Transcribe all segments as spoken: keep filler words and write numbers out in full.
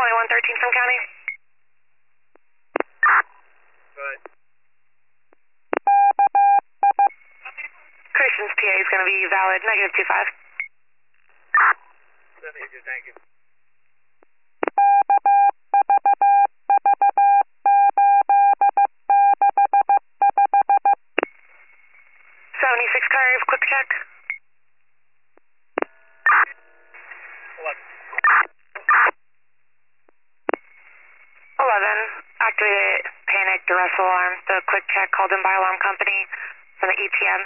twenty-one thirteen from county. Go ahead. Christian's P A is going to be valid, negative two five. seventy-two, thank you. seventy-six Curve, quick check. eleven. eleven, activated panic duress alarm. The quick check called in by alarm company from the E T M.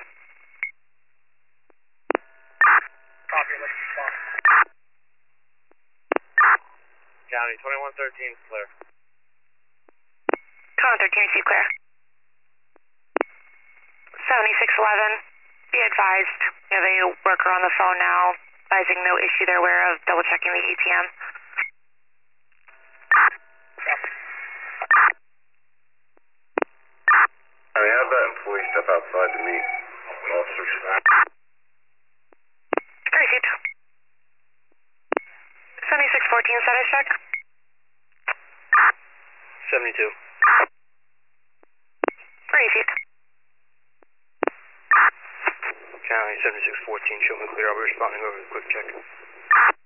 Copy, let's respond. County, twenty-one thirteen, clear. twenty-one thirteen, receive clear. seventy-six eleven, be advised, you have a worker on the phone now, advising no issue they're aware of, double checking the E T M. I mean, have that employee step outside to meet officers. Received. seventy-six fourteen, status check. seventy-two. Received. County, seventy-six fourteen, show me clear. I'll be responding over the quick check.